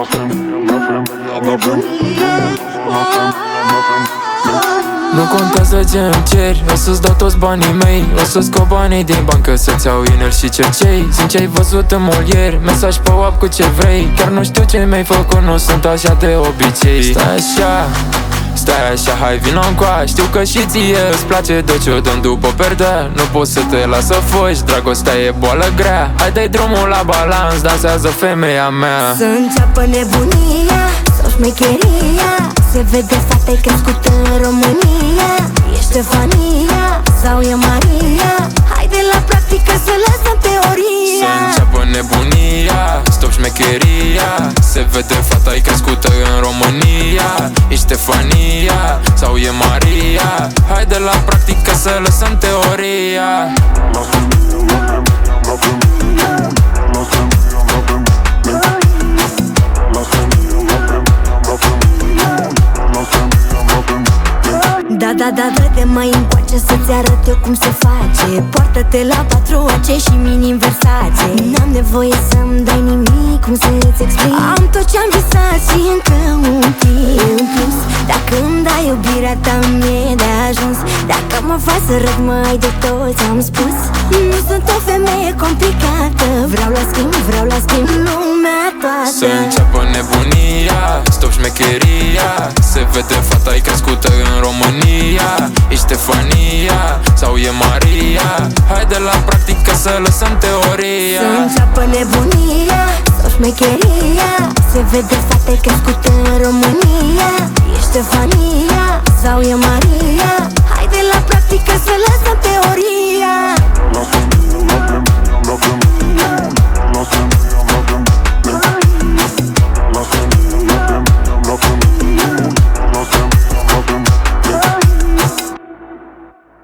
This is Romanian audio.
Nu contează ce-mi ceri, o să-ți dau toți banii mei. O să scop banii din bancă, să-ți iau inel și cercei. Zic ce-ai văzut în molieri, mesaj pe WhatsApp cu ce vrei. Chiar nu știu ce mi-ai făcut, nu sunt așa de obicei. Stai așa, hai vino-ncoa. Știu că și ție îți place de ce o dăm după perdea. Nu poți să te las să fugi, dragostea e boală grea. Hai dai drumul la balans, dansează femeia mea. Să înceapă nebunia sau șmecheria. Se vede fata-i crescută în România. E Ștefania sau e Maria? Haide la practică să lăsăm teoria. Să înceapă nebunia, stop șmecheria. Se vede fata-i crescută în România. E Ștefania sau e Maria? Haide la practică să lăsăm teoria. Da, dă-te mai încoace să-ți arăt eu cum se face. Poartă-te la 4AC și mini în Versace. N-am nevoie să-mi dai nimic, cum să-ți explic. Am tot ce-am visat și încă un pic în plus. Dacă îmi dai iubirea ta, mi-e de ajuns. Dacă mă faci să râd, mă ai de tot ți-am spus. Nu sunt o femeie complicată. Vreau la schimb lumea toată. Să înceapă nebunia, stop șmecheria. Se vede fata-i crescută în România. E Ștefania sau e Maria? Haide la practică să lăsăm teoria. Să înceapă nebunia sau șmecheria. Se vede fata-i crescută în România. E Ștefania sau e Maria? Haide la practică să lăsăm teoria.